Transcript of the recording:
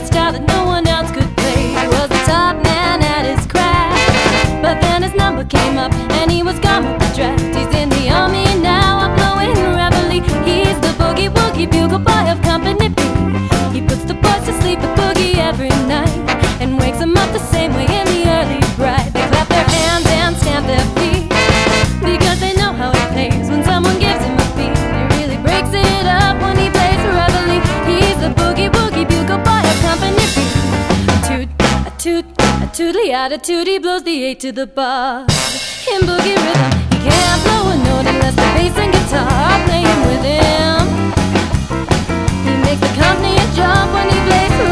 a style that no one else could play. He was the top man at his craft, but then his number came up and he was gone with the draft. He's in the army now, I'm blowing reveille. He's the boogie woogie bugle boy of Company B. He puts the boys to sleep with boogie every night and wakes them up the same way in the early bright. They clap their hands and stamp their feet because they know how it pays when someone gives him a beat. He really breaks it up when he plays reveille. He's the boogie woogie bugle boy of Company B. A toot, a toot, a tootly attitude, he blows the 8 to the bar. In boogie rhythm, he can't blow a note unless the bass and guitar are playing with him. He makes the company a jump when he plays